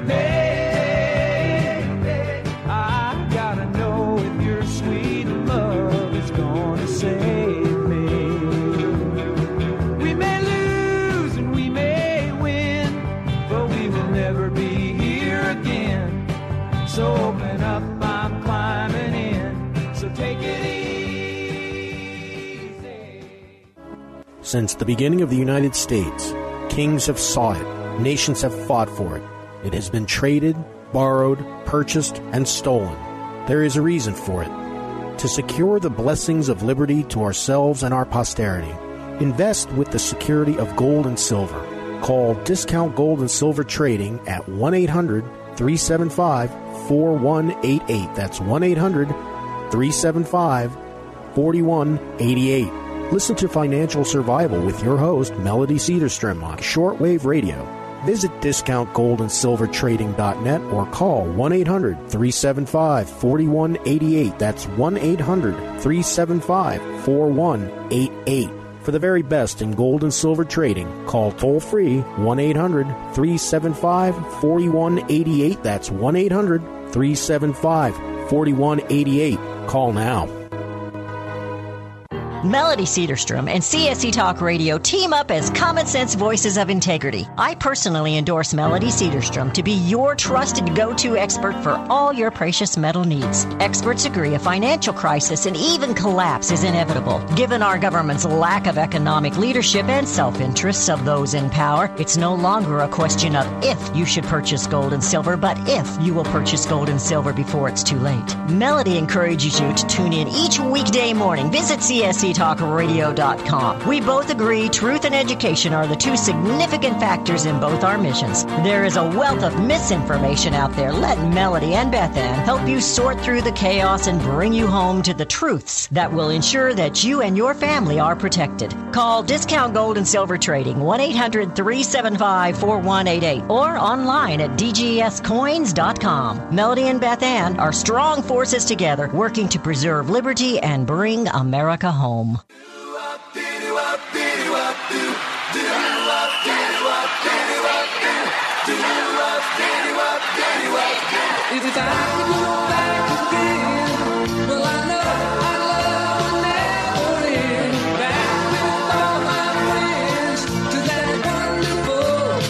baby. I gotta know if your sweet love is gonna save me. We may lose and we may win, but we will never be here again. So open up, I'm climbing in, so take it easy. Since the beginning of the United States, kings have sought it, nations have fought for it. It has been traded, borrowed, purchased, and stolen. There is a reason for it. To secure the blessings of liberty to ourselves and our posterity, invest with the security of gold and silver. Call Discount Gold and Silver Trading at 1-800-375-4188. That's 1-800-375-4188. Listen to Financial Survival with your host, Melody Cedarstrom, on shortwave radio. Visit discountgoldandsilvertrading.net or call 1-800-375-4188. That's 1-800-375-4188. For the very best in gold and silver trading, call toll-free 1-800-375-4188. That's 1-800-375-4188. Call now. Melody Cedarstrom and CSC Talk Radio team up as Common Sense Voices of Integrity. I personally endorse Melody Cedarstrom to be your trusted go-to expert for all your precious metal needs. Experts agree a financial crisis and even collapse is inevitable. Given our government's lack of economic leadership and self-interests of those in power, it's no longer a question of if you should purchase gold and silver, but if you will purchase gold and silver before it's too late. Melody encourages you to tune in each weekday morning. Visit CSCTalkRadio.com. We both agree truth and education are the two significant factors in both our missions. There is a wealth of misinformation out there. Let Melody and Beth Ann help you sort through the chaos and bring you home to the truths that will ensure that you and your family are protected. Call Discount Gold and Silver Trading 1-800-375-4188 or online at dgscoins.com. Melody and Beth Ann are strong forces together working to preserve liberty and bring America home. If I could go back again, well, I know I'd love never end. Back with all my friends to that wonderful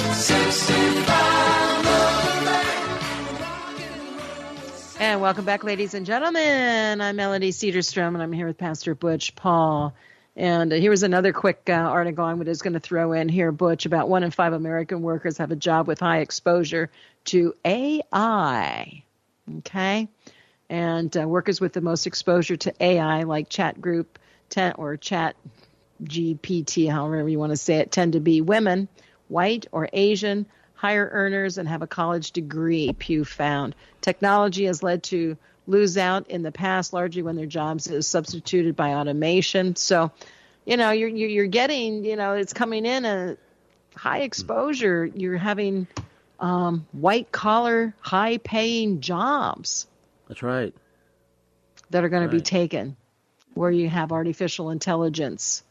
65 And welcome back, ladies and gentlemen. I'm Melody Cedarstrom, and I'm here with Pastor Butch Paul. And here was another quick article I'm just going to throw in here, Butch, about 1 in 5 American workers have a job with high exposure to AI. Okay? And workers with the most exposure to AI, like Chat Group or Chat GPT, however you want to say it, tend to be women, white or Asian, higher earners, and have a college degree, Pew found. Technology has led to lose out in the past, largely when their jobs is substituted by automation. So, you're getting, it's coming in a high exposure. You're having white collar, high paying jobs. That's right. That are going to be taken where you have artificial intelligence.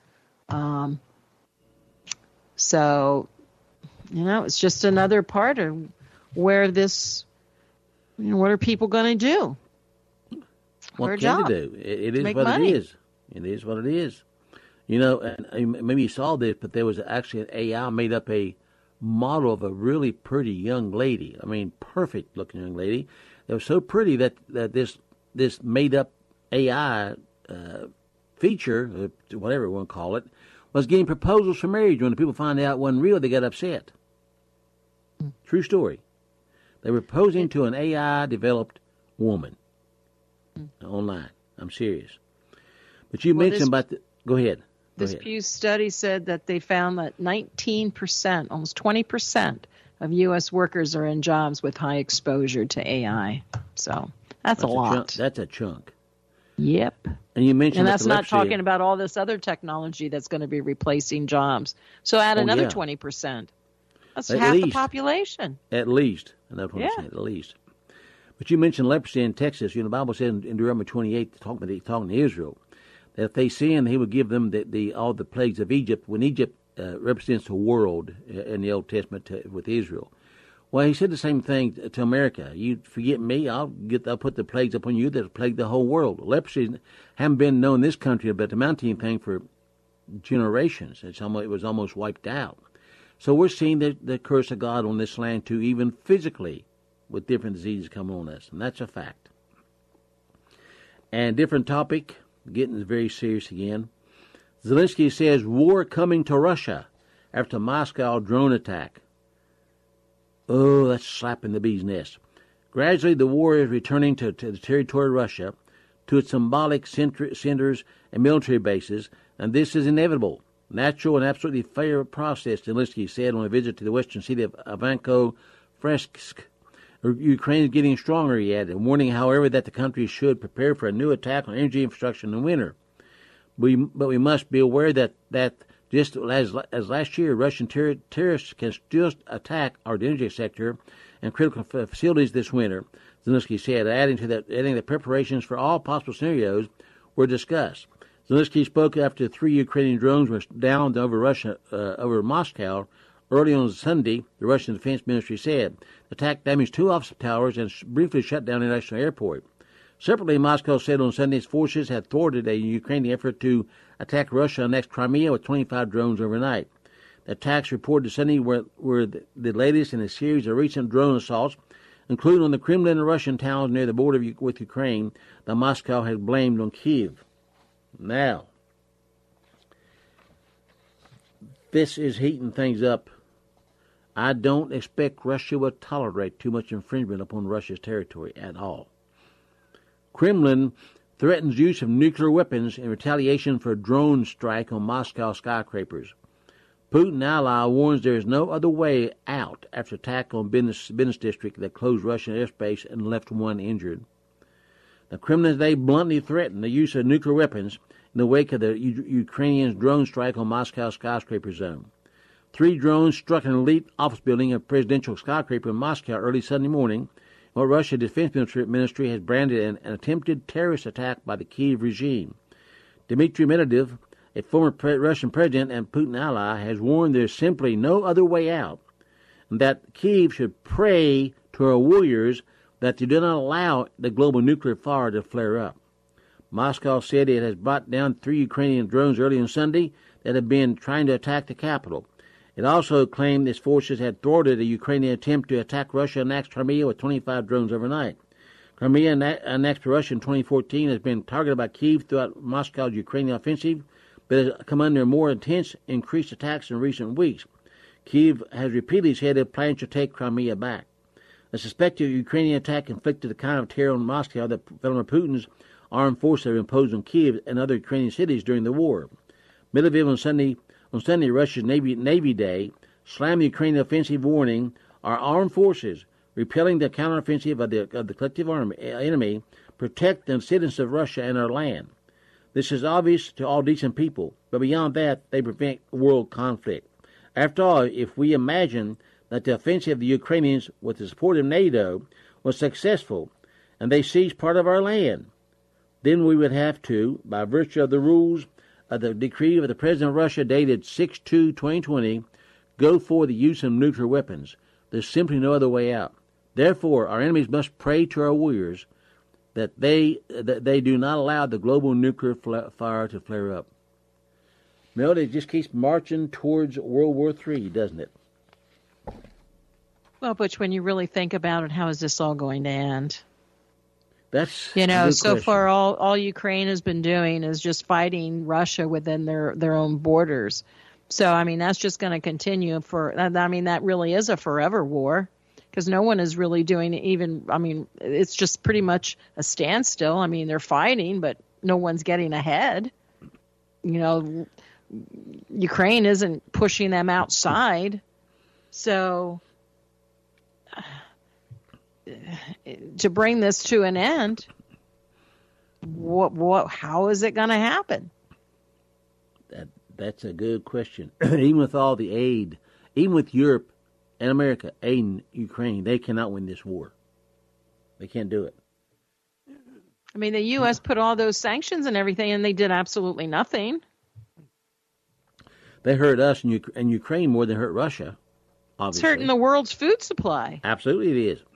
So, it's just another part of where this, what are people going to do? What can they do? It is what it is. It is what it is. And maybe you saw this, but there was actually an AI made up a model of a really pretty young lady. I mean, perfect looking young lady. That was so pretty that this made up AI feature, whatever you want to call it, was getting proposals for marriage. When the people found out it wasn't real, they got upset. True story. They were proposing to an AI-developed woman online. I'm serious. But you mentioned about the... Go ahead. This Pew study said that they found that 19%, almost 20% of U.S. workers are in jobs with high exposure to AI. So that's a lot. That's a chunk. Yep. And you mentioned, and that's not talking about all this other technology that's going to be replacing jobs. So add another 20%. That's half the population. At least. Another 20%, at least. But you mentioned leprosy in Texas. You know, the Bible says in Deuteronomy 28, talking to Israel, that if they sin, he would give them all the plagues of Egypt. When Egypt represents the world in the Old Testament with Israel. Well, he said the same thing to America. You forget me, I'll put the plagues upon you that plague the whole world. Leprosy haven't been known in this country, but the mountain thing for generations. It was almost wiped out. So we're seeing the curse of God on this land too, even physically, with different diseases coming on us, and that's a fact. And different topic, getting very serious again. Zelensky says war coming to Russia after Moscow drone attack. Oh, that's slapping the bee's nest. Gradually, the war is returning to the territory of Russia, to its symbolic centers and military bases, and this is inevitable, natural, and absolutely fair process, Zelensky said on a visit to the western city of Ivano-Frankivsk. Ukraine is getting stronger, he added, warning, however, that the country should prepare for a new attack on energy infrastructure in the winter. But we must be aware that just as last year, Russian terrorists can still attack our energy sector and critical facilities this winter, Zelensky said, adding that preparations for all possible scenarios were discussed. Zelensky spoke after 3 Ukrainian drones were downed over Moscow early on Sunday. The Russian Defense Ministry said the attack damaged 2 office towers and briefly shut down the international airport. Separately, Moscow said on Sunday its forces had thwarted a Ukrainian effort to attack Russia annexed Crimea with 25 drones overnight. The attacks reported Sunday were the latest in a series of recent drone assaults, including on the Kremlin and Russian towns near the border with Ukraine that Moscow had blamed on Kyiv. Now, this is heating things up. I don't expect Russia will tolerate too much infringement upon Russia's territory at all. Kremlin threatens use of nuclear weapons in retaliation for a drone strike on Moscow skyscrapers. Putin ally warns there is no other way out after attack on business district that closed Russian airspace and left 1 injured. The Kremlin today bluntly threatened the use of nuclear weapons in the wake of the Ukrainians' drone strike on Moscow skyscraper zone. 3 drones struck an elite office building, a presidential skyscraper in Moscow early Sunday morning. What Russia's Defense Ministry has branded an attempted terrorist attack by the Kyiv regime. Dmitry Medvedev, a former Russian president and Putin ally, has warned there's simply no other way out, and that Kyiv should pray to our warriors that they do not allow the global nuclear fire to flare up. Moscow said it has brought down 3 Ukrainian drones early on Sunday that have been trying to attack the capital. It also claimed its forces had thwarted a Ukrainian attempt to attack Russia annexed Crimea with 25 drones overnight. Crimea, annexed to Russia in 2014, has been targeted by Kyiv throughout Moscow's Ukrainian offensive, but has come under more intense, increased attacks in recent weeks. Kyiv has repeatedly said it plans to take Crimea back. The suspected Ukrainian attack inflicted the kind of terror on Moscow that Vladimir Putin's armed forces have imposed on Kyiv and other Ukrainian cities during the war. Medvedev on Sunday, Russia's Navy Day, slammed the Ukrainian offensive, warning our armed forces, repelling the counteroffensive of the collective enemy, protect the citizens of Russia and our land. This is obvious to all decent people, but beyond that, they prevent world conflict. After all, if we imagine that the offensive of the Ukrainians with the support of NATO was successful and they seized part of our land, then we would have to, by virtue of the rules of the decree of the President of Russia dated 6/2/2020, go for the use of nuclear weapons. There's simply no other way out. Therefore, our enemies must pray to our warriors that they do not allow the global nuclear fire to flare up. Melody, it just keeps marching towards World War III, doesn't it? Well, Butch, when you really think about it, how is this all going to end? That's so far all Ukraine has been doing is just fighting Russia within their own borders. So, I mean, that's just going to continue that really is a forever war, because no one is really doing it's just pretty much a standstill. I mean, they're fighting, but no one's getting ahead. Ukraine isn't pushing them outside. So to bring this to an end, how is it going to happen? That's a good question. Even with all the aid, even with Europe and America aiding Ukraine, they cannot win this war. They can't do it. I mean, the U.S. put all those sanctions and everything, and they did absolutely nothing. They hurt us and Ukraine more than hurt Russia, obviously. It's hurting the world's food supply. Absolutely it is.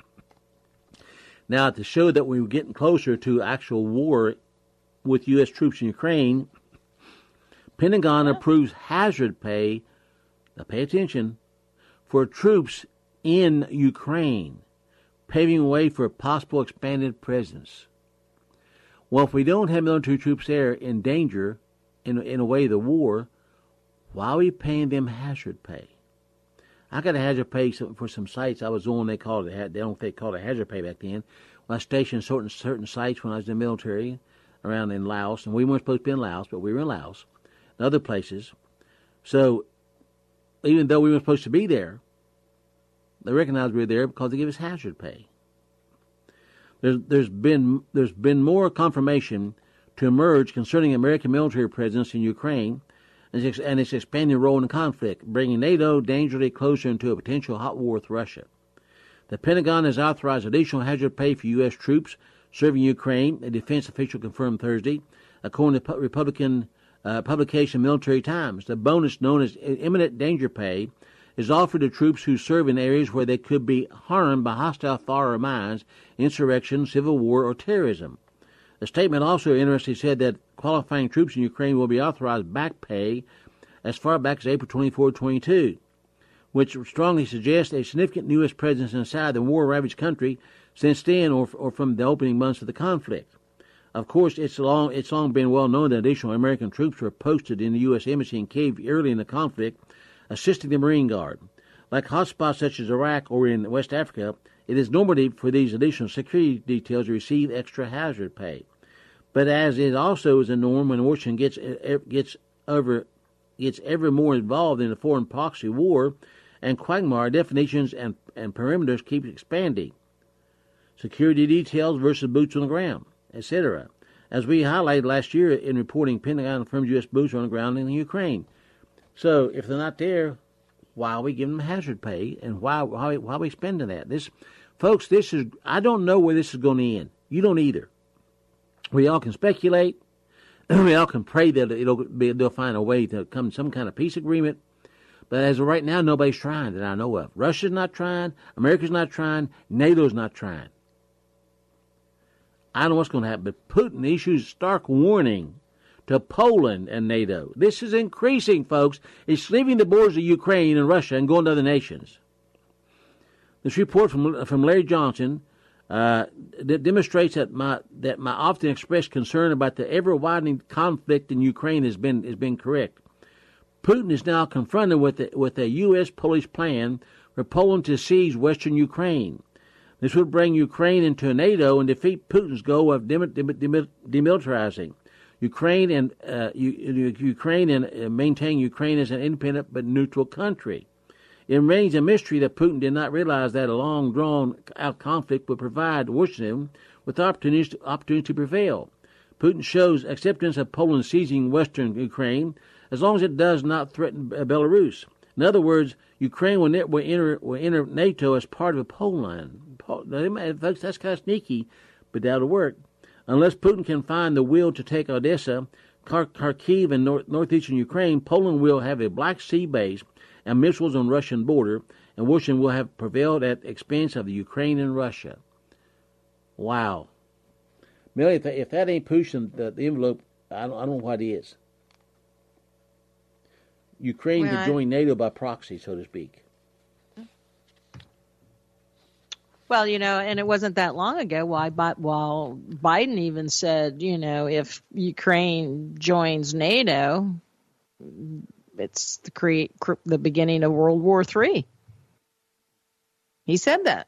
Now, to show that we were getting closer to actual war with U.S. troops in Ukraine, Pentagon approves hazard pay, now pay attention, for troops in Ukraine, paving the way for a possible expanded presence. Well, if we don't have military troops there in danger, in a way, the war, why are we paying them hazard pay? I got a hazard pay for some sites I was on. They called it. They don't think called it hazard pay back then. When I stationed certain sites when I was in the military, around in Laos, and we weren't supposed to be in Laos, but we were in Laos and other places. So even though we were supposed to be there, they recognized we were there because they give us hazard pay. There's been more confirmation to emerge concerning American military presence in Ukraine and its expanding role in the conflict, bringing NATO dangerously closer into a potential hot war with Russia. The Pentagon has authorized additional hazard pay for U.S. troops serving Ukraine, a defense official confirmed Thursday, according to Republican publication Military Times. The bonus, known as imminent danger pay, is offered to troops who serve in areas where they could be harmed by hostile fire or mines, insurrection, civil war, or terrorism. The statement also interestingly said that qualifying troops in Ukraine will be authorized back pay as far back as April 24, 22, which strongly suggests a significant U.S. presence inside the war-ravaged country since then or from the opening months of the conflict. Of course, it's long been well known that additional American troops were posted in the U.S. Embassy in Kyiv early in the conflict, assisting the Marine Guard. Like hotspots such as Iraq or in West Africa, it is normal for these additional security details to receive extra hazard pay. But as it also is a norm when Washington gets ever more involved in a foreign proxy war and quagmire, definitions and perimeters keep expanding. Security details versus boots on the ground, etc. As we highlighted last year in reporting, Pentagon confirms U.S. boots on the ground in Ukraine. So if they're not there, why are we giving them hazard pay, and why are we spending that? Folks, I don't know where this is going to end. You don't either. We all can speculate. We all can pray that they'll find a way to come to some kind of peace agreement. But as of right now, nobody's trying that I know of. Russia's not trying. America's not trying. NATO's not trying. I don't know what's going to happen, but Putin issues stark warning to Poland and NATO. This is increasing, folks. It's leaving the borders of Ukraine and Russia and going to other nations. This report from Larry Johnson that demonstrates that my often expressed concern about the ever-widening conflict in Ukraine has been correct. Putin is now confronted with a U.S.-Polish plan for Poland to seize western Ukraine. This would bring Ukraine into NATO and defeat Putin's goal of demilitarizing Ukraine and maintain Ukraine as an independent but neutral country. It remains a mystery that Putin did not realize that a long, drawn-out conflict would provide Washington with opportunities to prevail. Putin shows acceptance of Poland seizing western Ukraine as long as it does not threaten Belarus. In other words, Ukraine will enter NATO as part of a Poland. Folks, that's kind of sneaky, but that'll work. Unless Putin can find the will to take Odessa, Kharkiv, and northeastern Ukraine, Poland will have a Black Sea base and missiles on Russian border, and Washington will have prevailed at the expense of the Ukraine and Russia. Wow. Millie, if that ain't pushing the envelope, I don't know what is. Ukraine to join NATO by proxy, so to speak. Well, and it wasn't that long ago while Biden even said, if Ukraine joins NATO, it's the beginning of World War III. He said that.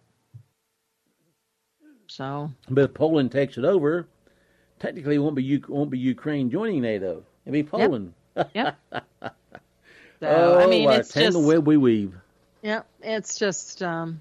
So, but if Poland takes it over, technically it won't be Ukraine joining NATO. It'll be Poland. Yep. So, I mean, it's just the web we weave. Yeah, it's just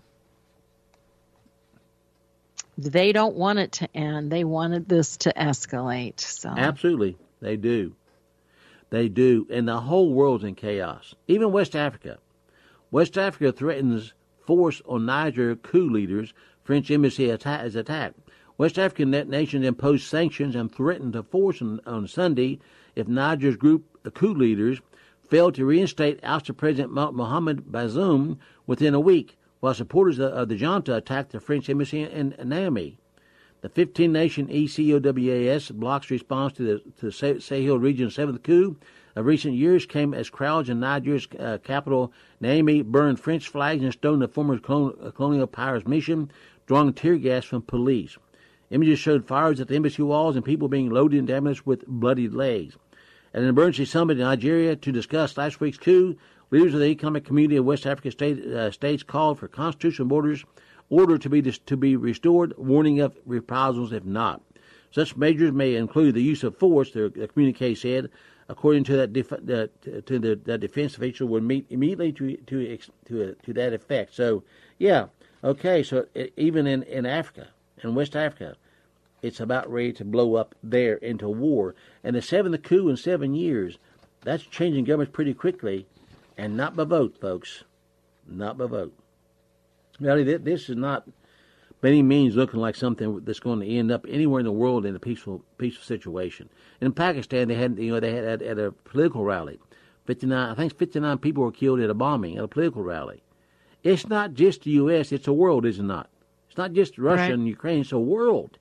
they don't want it to end. They wanted this to escalate. So absolutely, they do. They do, and the whole world's in chaos. Even West Africa. West Africa threatens force on Niger coup leaders. French embassy is attacked. West African nations imposed sanctions and threatened to force on Sunday if Niger's coup leaders failed to reinstate ousted President Mohamed Bazoum within a week, while supporters of the junta attacked the French embassy in Niamey. The 15-nation ECOWAS bloc's response to the Sahel region's seventh coup of recent years came as crowds in Niger's capital, Niamey, burned French flags and stoned the former colonial powers mission, drawing tear gas from police. Images showed fires at the embassy walls and people being loaded into ambulances with bloodied legs. At an emergency summit in Nigeria to discuss last week's coup, leaders of the Economic Community of West African states called for constitutional order to be restored, warning of reprisals if not. Such measures may include the use of force, the communique said, according to that defense official would meet immediately to that effect. So, yeah, okay. So even in Africa, in West Africa, it's about ready to blow up there into war. And the seventh coup in 7 years, that's changing governments pretty quickly, and not by vote, folks, not by vote. Really, this is not by any means looking like something that's going to end up anywhere in the world in a peaceful situation. In Pakistan, they had at a political rally, 59 people were killed at a bombing at a political rally. It's not just the U.S., it's a world, is it not? It's not just Russia right. and Ukraine, it's a world.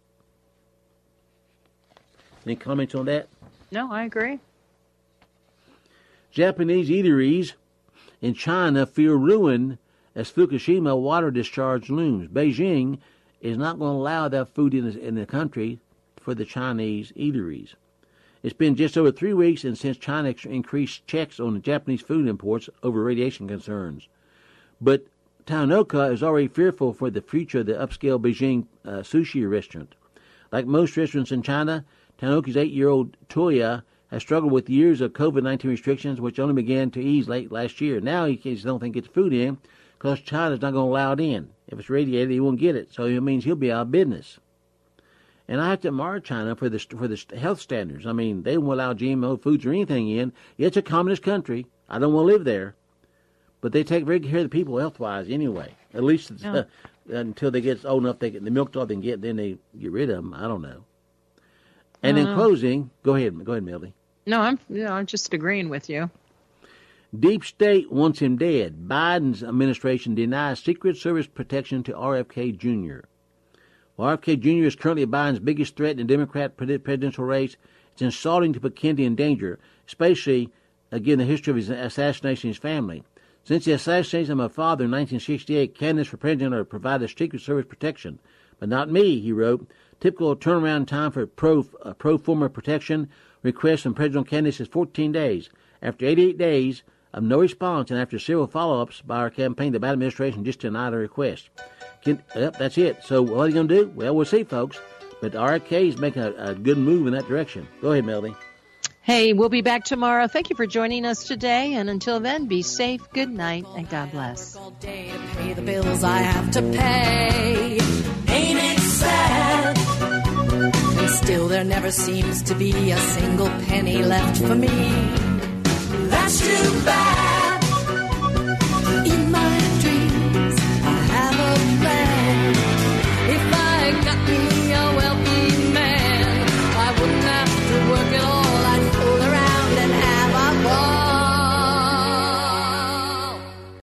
Any comments on that? No, I agree. Japanese eateries in China fear ruin as Fukushima water discharge looms. Beijing is not going to allow that food in the country for the Chinese eateries. It's been just over 3 weeks and since China increased checks on the Japanese food imports over radiation concerns. But Taonoka is already fearful for the future of the upscale Beijing sushi restaurant. Like most restaurants in China, Taonoka's 8-year-old Toya has struggled with years of COVID-19 restrictions, which only began to ease late last year. Now he just don't think it's food in because China's not going to allow it in. If it's radiated, he won't get it. So it means he'll be out of business. And I have to admire China for the health standards. I mean, they won't allow GMO foods or anything in. It's a communist country. I don't want to live there. But they take very good care of the people health-wise anyway. At least until they get old enough, the milk dog they can get, then they get rid of them. I don't know. And in closing, go ahead, Melody. No, I'm just agreeing with you. Deep State wants him dead. Biden's administration denies Secret Service protection to RFK Jr. While RFK Jr. is currently Biden's biggest threat in the Democrat presidential race, it's insulting to put Kennedy in danger, especially, again, the history of his assassination of his family. Since the assassination of my father in 1968, candidates for president are provided Secret Service protection. But not me, he wrote. Typical turnaround time for pro forma protection requests from presidential candidates is 14 days. After 88 days of no response and after several follow-ups by our campaign, the Biden administration just denied a request. Yep, that's it. So what are you going to do? Well, we'll see, folks. But RFK is making a good move in that direction. Go ahead, Melody. Hey, we'll be back tomorrow. Thank you for joining us today. And until then, be safe, good night, and God bless. All day to pay the bills I have to pay. Ain't it sad? And still there never seems to be a single penny left for me. That's too bad. In my dreams, I have a plan. If I got me a well